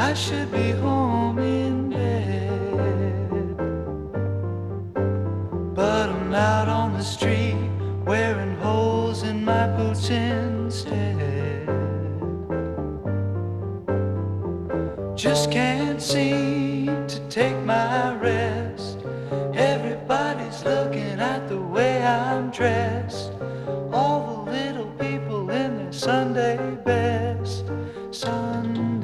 I should be home in bed, but I'm out on the street wearing holes in my boots instead. Just can't seem to take my rest. Everybody's looking at the way I'm dressed.